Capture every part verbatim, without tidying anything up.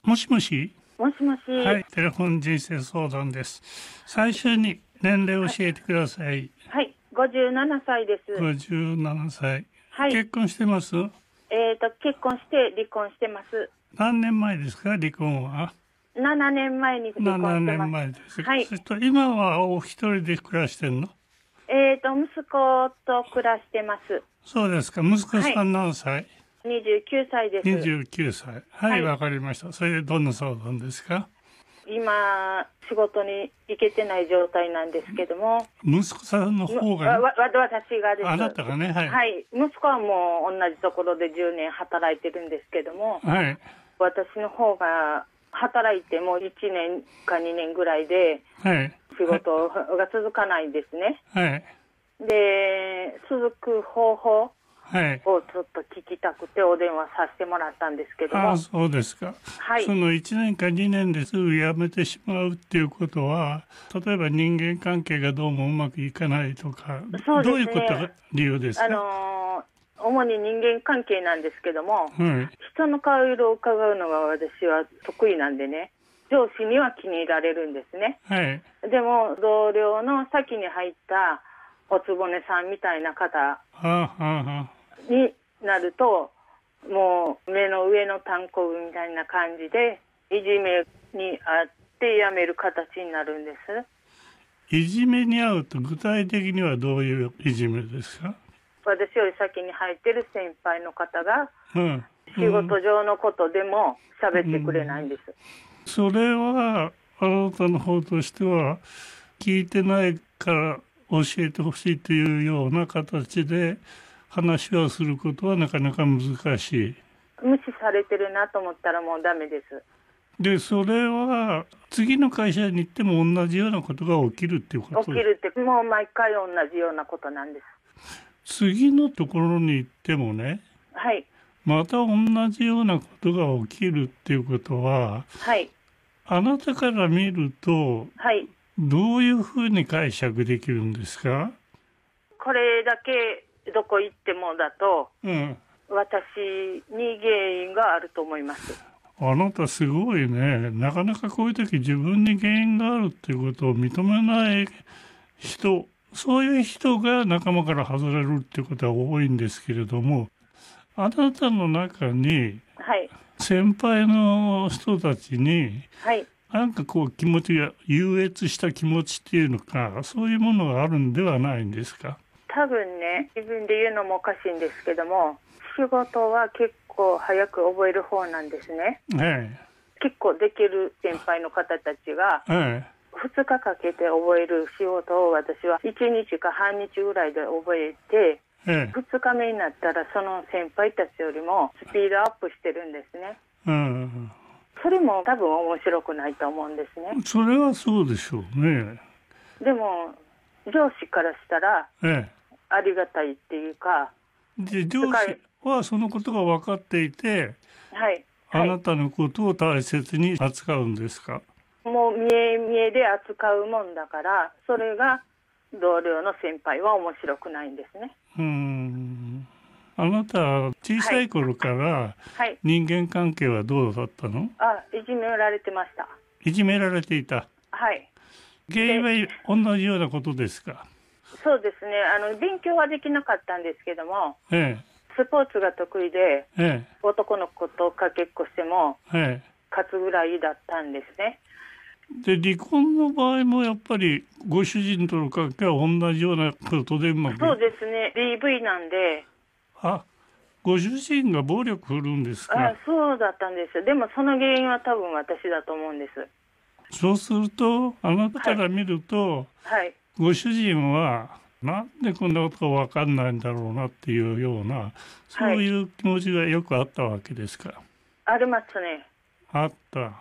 もしもし。 もしもし。 はい、テレフォン人生相談です。最初に年齢を教えてください。 はい、ごじゅうななさいです。 ごじゅうななさい。 はい。 結婚してます？ えっと、結婚して離婚してます。 何年前ですか、離婚は？ ななねんまえに離婚して 7 ます。 年前です。 はい。 そして今はお一人で暮らしてんの？ えっと、息子と暮らしてます。 そうですか。息子はい。 さん何歳？ にじゅうきゅうさいです。 にじゅうきゅうさい。はい、わ、 はい。 かりました。それでどんな相談ですか？ 今、仕事に行けてない状態なんですけども。 息子さんのむ方がね。 わわ私がです。 あなたがね、はい。 はい。息子はもう同じところでじゅうねん働いてるんですけども。 はい。 私の方が働いてもいちねんかにねんぐらいで仕事が続かないんですね。 はい。 で、続く方法をちょっと聞きたくてお電話させてもらったんですけども。 ああ、そうですか。 はい。 そのいちねんかにねんですぐ辞めてしまうっていうことは、例えば人間関係がどうもうまくいかないとか、 そうですね、 どういうことが理由ですか？ あのー、主に人間関係なんですけども、 はい、 人の顔色を伺うのが私は得意なんでね、上司には気に入られるんですね。 はい、 でも同僚の先に入ったおつぼねさんみたいな方になると、もう目の上のたんこぶみたいな感じでいじめにあって辞める形になるんです。 いじめに遭うと具体的にはどういういじめですか？ 私より先に入ってる先輩の方が、 うん、 仕事上のことでも喋ってくれないんです、 うん、それはあなたの方としては聞いてないから教えてほしいというような形で話をすることはなかなか難しい。 無視されてるなと思ったらもうダメです。 で、それは次の会社に行っても同じようなことが起きるっていうこと？ 起きるってもう毎回同じようなことなんです。 次のところに行ってもね、 はい、 また同じようなことが起きるっていうことは、 はい、 あなたから見ると、はい、どういうふうに解釈できるんですか？ これだけどこ行ってもだと、うん、私に原因があると思います。 あなたすごいね。なかなかこういう時自分に原因があるっていうことを認めない人、そういう人が仲間から外れるっていうことは多いんですけれども、あなたの中に先輩の人たちに、はい、なんかこう気持ちが優越した気持ちっていうのか、そういうものがあるんではないんですか？ 多分ね、自分で言うのもおかしいんですけども、仕事は結構早く覚える方なんですね。はい、結構できる先輩の方たちが、はい、ふつかかけて覚える仕事を私はいちにちか半日ぐらいで覚えて、ええ、ふつかめになったらその先輩たちよりもスピードアップしてるんですね。うん、それも多分面白くないと思うんですね。 それはそうでしょうね。 でも上司からしたら、ええ、ありがたいっていうか、 で上司はそのことが分かっていて、 はい、 あなたのことを大切に扱うんですか？ もう見え見えで扱うもんだから、それが同僚の先輩は面白くないんですね。 うーん、あなた小さい頃から人間関係はどうだったの？ はい、あ、いじめられてました。 いじめられていた。はい。原因は同じようなことですか？ そうですね。あの勉強はできなかったんですけども、ええ、スポーツが得意で、ええ、男の子とかけっこしても、ええ、勝つぐらいだったんですね。 で離婚の場合もやっぱりご主人との関係は同じようなことでうまく。 そうですね。 ディーブイ なんで。 あ、ご主人が暴力振るんですか？ あ、そうだったんです。でもその原因は多分私だと思うんです。 そうするとあなたから見ると、はいはい、ご主人はなんでこんなことが分かんないんだろうなっていうような、そういう気持ちがよくあったわけですか？ ありますね。 あった。はい。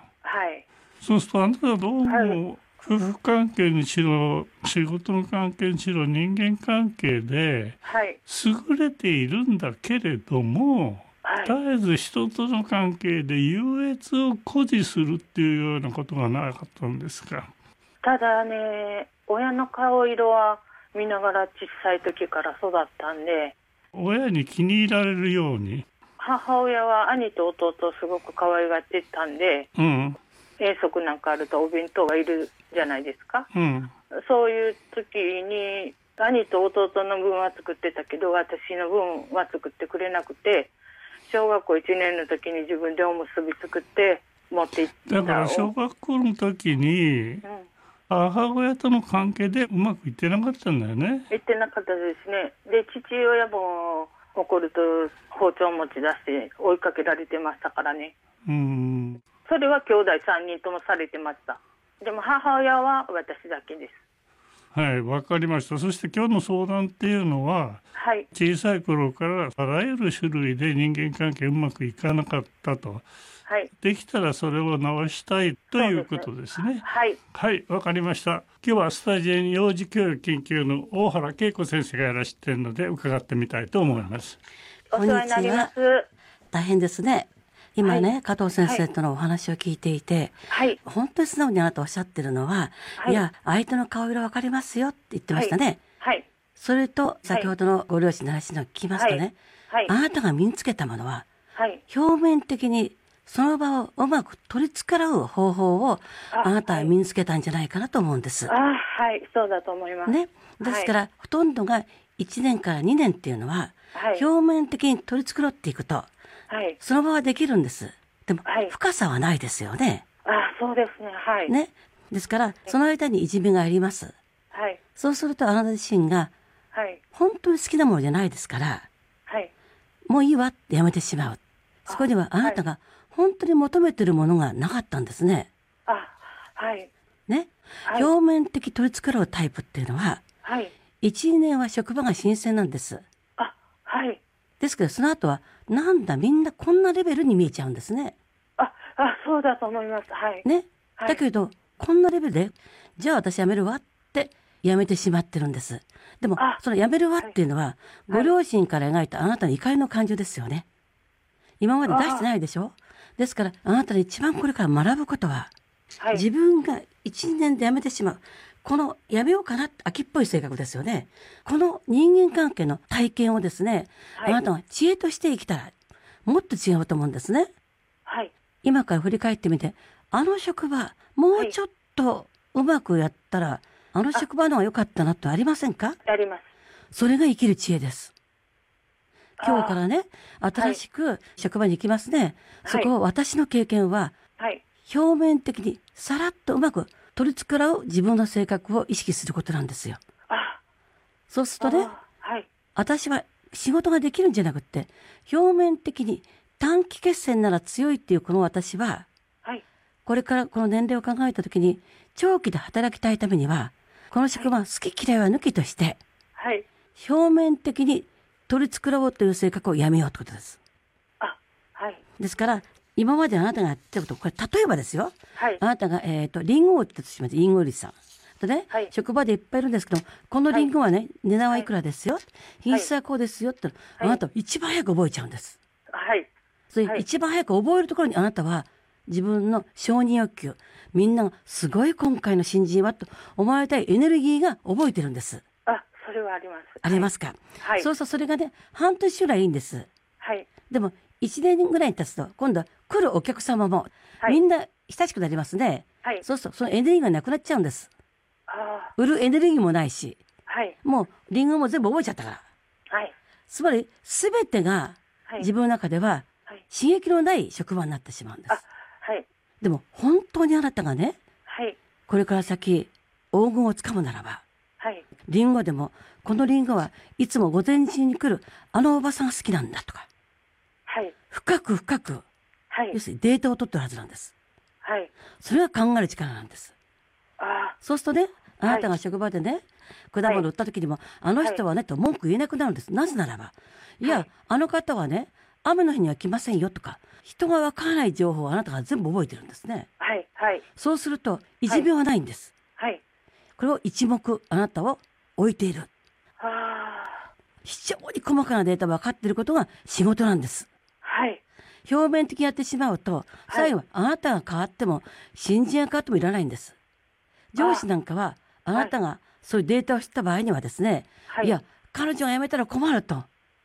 そうするとあなたはどうも、はい、夫婦関係にしろ仕事の関係にしろ人間関係で優れているんだけれども、はい、絶えず人との関係で優越を誇示するっていうようなことがなかったんですか？ ただね、親の顔色は見ながら小さい時から育ったんで。 親に気に入られるように。 母親は兄と弟をすごく可愛がってたんで、うん、遠足なんかあるとお弁当がいるじゃないですか、うん、そういう時に兄と弟の分は作ってたけど私の分は作ってくれなくて、小学校いちねんの時に自分でおむすび作って持って行った。 だから小学校の時に、うん、母親との関係でうまくいってなかったんだよね。 いってなかったですね。で父親も怒ると包丁持ち出して追いかけられてましたからね。うん、それは兄弟さんにんともされてました。でも母親は私だけです。 はい、わかりました。そして今日の相談っていうのは、はい、小さい頃からあらゆる種類で人間関係うまくいかなかったと、はい、できたらそれを直したいということですね。はい、はい、わかりました。今日はスタジオに幼児教育研究の大原恵子先生がいらしているので伺ってみたいと思います。 お世話になります。 大変ですね。今ね、はい、加藤先生とのお話を聞いていて、はい、本当に素直にあなたおっしゃってるのは、はい、いや相手の顔色わかりますよって言ってましたね。はいはい、それと先ほどのご両親の話の聞きますとね、はいはい、あなたが身につけたものは、はい、表面的にその場をうまく取り繕う方法をあなたは身につけたんじゃないかなと思うんです。 あ、はい、そうだと思います。 ね、ですから、はい、ほとんどがいちねんからにねんっていうのは、はい、表面的に取り繕っていくと、はい、その場はできるんです。でも、はい、深さはないですよね。 あ、そうですね。はい。 ね。ですから、その間にいじめがあります。はい。そうすると、あなた自身が、はい。本当に好きなものじゃないですから、はい。もういいわってやめてしまう。そこにはあなたが本当に求めているものがなかったんですね。 あ、はい。 ね。はい、表面的取り繕うタイプっていうのは、はい。いち、にねんは職場が新鮮なんです。 あ、はい。 ですけど、その後は、なんだ、みんなこんなレベルに見えちゃうんですね。 あ、あ、そうだと思います。はい。 ね。はい、だけど、こんなレベルで、じゃあ私辞めるわって辞めてしまってるんです。でも、その辞めるわっていうのは、はい、ご両親から描いたあなたの怒りの感情ですよね。今まで出してないでしょ。ですから、あなたに一番これから学ぶことは、はい、自分がいちねんで辞めてしまう。このやめようかなって秋っぽい性格ですよね。この人間関係の体験をですね、はい、あなたが知恵として生きたらもっと違うと思うんですね。はい、今から振り返ってみて、あの職場もうちょっとうまくやったら、はい、あの職場の方が良かったなってありませんか？ あります。 それが生きる知恵です。今日からね、新しく職場に行きますね。はい、そこを私の経験は、はい、表面的にさらっとうまく取り繕う自分の性格を意識することなんですよ。あ、そうするとね、はい、私は仕事ができるんじゃなくって、表面的に短期決戦なら強いっていうこの私は、はい、これからこの年齢を考えたときに、長期で働きたいためには、この職場は好き嫌いは抜きとして、はい、表面的に取り繕おうという性格をやめようということです。あ、はい。ですから、今まであなたがやってること、これ例えばですよ。はい、あなたが、えっと、リンゴを売ってたとします。リンゴ売りさん。とね、はい、職場でいっぱいいるんですけど、このリンゴはね、はい、値段はいくらですよ。はい、品質はこうですよって、はい、あなた一番早く覚えちゃうんです。はい。それ、はい、一番早く覚えるところにあなたは自分の承認欲求、みんながすごい今回の新人はと思われたいエネルギーが覚えてるんです。 あ、それはあります。 ありますか。はい。そうそう、それがね、半年ぐらいいいんです。はい。でも、一年ぐらい経つと、今度は来るお客様も、はい、みんな親しくなりますね。はい。そうすると、そのエネルギーがなくなっちゃうんです。ああ。売るエネルギーもないし、はい。もう、リンゴも全部覚えちゃったから。はい。つまり、すべてが、自分の中では、刺激のない職場になってしまうんです。あ、はい。でも、本当にあなたがね、はい。これから先、黄金をつかむならば、はい。リンゴでも、このリンゴはいつも午前中に来る、あのおばさんが好きなんだとか、はい。深く深く、はい。要するにデータを取ってるはずなんです。はい。それは考える力なんです。ああ。そうするとね、あなたが職場でね、果物売った時にも、はい、あの人はね、と文句言えなくなるんです。なぜならば、いや、はい、あの方はね、雨の日には来ませんよとか、人がわからない情報をあなたが全部覚えてるんですね。はい、はい。そうすると、いじめはないんです。はい。はい、これを一目、あなたを置いている。ああ。非常に細かなデータが分かっていることが仕事なんです。はい。表面的にやってしまうと、最後はあなたが変わっても、新人が変わってもいらないんです。上司なんかは、あなたがそういうデータを知った場合にはですね、はい、いや、彼女が辞めたら困ると。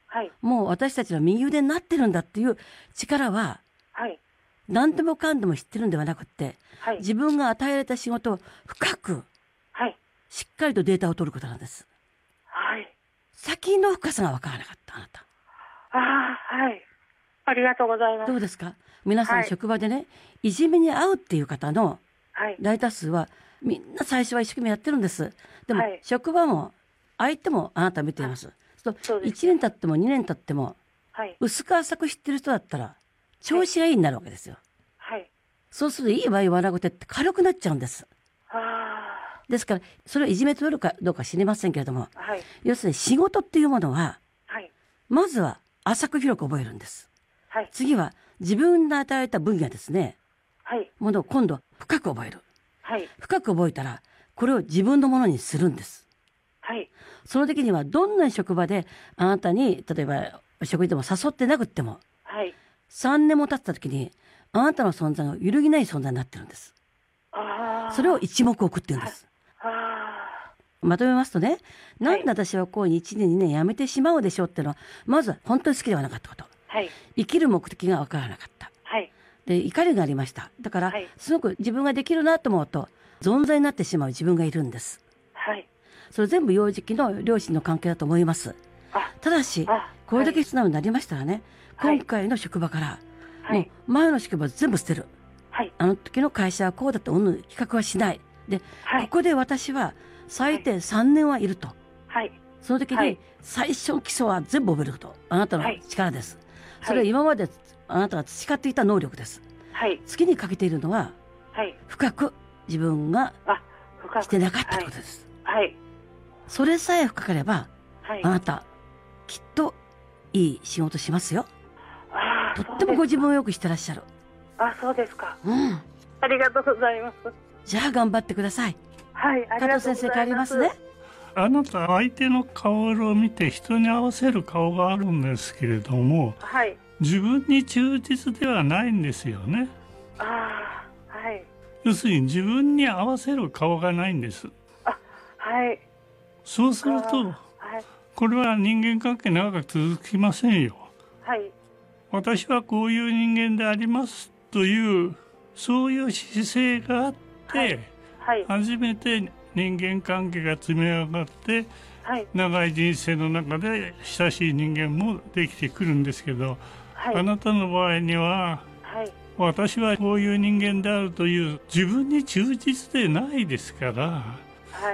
はい、もう私たちの右腕になってるんだっていう力は、はい、何でもかんでも知ってるんではなくて、はい、自分が与えられた仕事を深く、はい、しっかりとデータを取ることなんです。はい、先の深さが分からなかったあなた。 ああ、はい。ありがとうございます。 どうですか皆さん、はい、職場でねいじめに遭うっていう方の大多数はみんな最初は一生懸命やってるんです。でも、はい、職場も相手もあなた見ています。そうそうです。いちねん経ってもにねん経っても、はい、薄く浅く知ってる人だったら調子がいいになるわけですよ。はい、そうするといいわい悪くてって軽くなっちゃうんです。あですからそれをいじめとるかどうか知りませんけれども、はい、要するに仕事っていうものは、はい、まずは浅く広く覚えるんです。はい、次は自分が与えた分野ですね、はい、ものを今度は深く覚える、はい、深く覚えたらこれを自分のものにするんです。はい、その時にはどんな職場であなたに例えば食事でも誘ってなくっても、はい、さんねんも経った時にあなたの存在が揺るぎない存在になってるんです。あそれを一目置くっていうんです。あまとめますとね、なんで私はこうにいちねんにねんやめてしまうでしょうっていうのはまずは本当に好きではなかったこと、はい、生きる目的が分からなかった、はい、で怒りがありました。だから、はい、すごく自分ができるなと思うと存在になってしまう自分がいるんです。はい、それ全部幼児期の両親の関係だと思います。ただしこれだけ素直になりましたらね、はい、今回の職場から、はい、もう前の職場全部捨てる、はい、あの時の会社はこうだって比較はしないで、はい、ここで私は最低さんねんはいると、はい、その時に最初の基礎は全部覚えることあなたの力です、はい、それは今まであなたが培っていた能力です、はい、次にかけているのは、はい、深く自分がしてなかったことです、はいはい、それさえ深ければ、はい、あなたきっといい仕事しますよ。あとってもご自分をよくしてらっしゃる。 あ、そうですか、うん、ありがとうございます。 じゃあ頑張ってください。 はい、ありがとうございます。加藤先生帰りますね。 あなた相手の顔色を見て人に合わせる顔があるんですけれども、はい、自分に忠実ではないんですよね。あ、はい、要するに自分に合わせる顔がないんです。あ、はい、そうすると、はい、これは人間関係長く続きませんよ。はい、私はこういう人間でありますというそういう姿勢があって、はいはい、初めて人間関係が積み上がって、はい、長い人生の中で親しい人間もできてくるんですけど、はい、あなたの場合には、はい、私はこういう人間であるという自分に忠実でないですから、はい、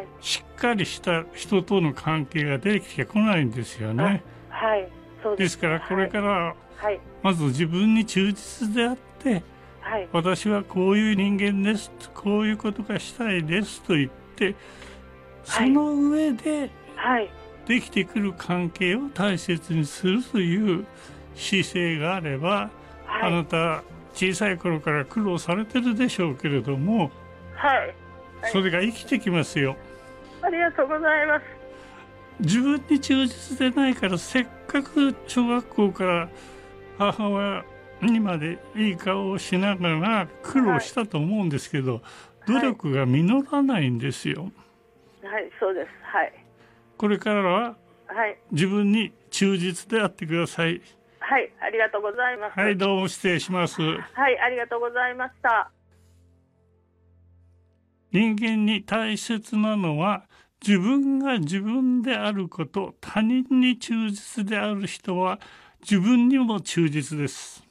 しっかりした人との関係ができてこないんですよね。はい、そうです。ですからこれから、はい、まず自分に忠実であって、はい、私はこういう人間です、こういうことがしたいですと言って、その上でできてくる関係を大切にするという姿勢があれば、はい、あなた小さい頃から苦労されてるでしょうけれども、はいはい、それが生きてきますよ。 ありがとうございます。 自分に忠実でないから、せっかく小学校から母親にまでいい顔をしながら苦労したと思うんですけど、はい、努力が実らないんですよ。 はい、はい、そうです。はい。 これからは自分に忠実であってください。 はい、ありがとうございます。 はい、どうも失礼します。はい、ありがとうございました。 人間に大切なのは自分が自分であること。他人に忠実である人は自分にも忠実です。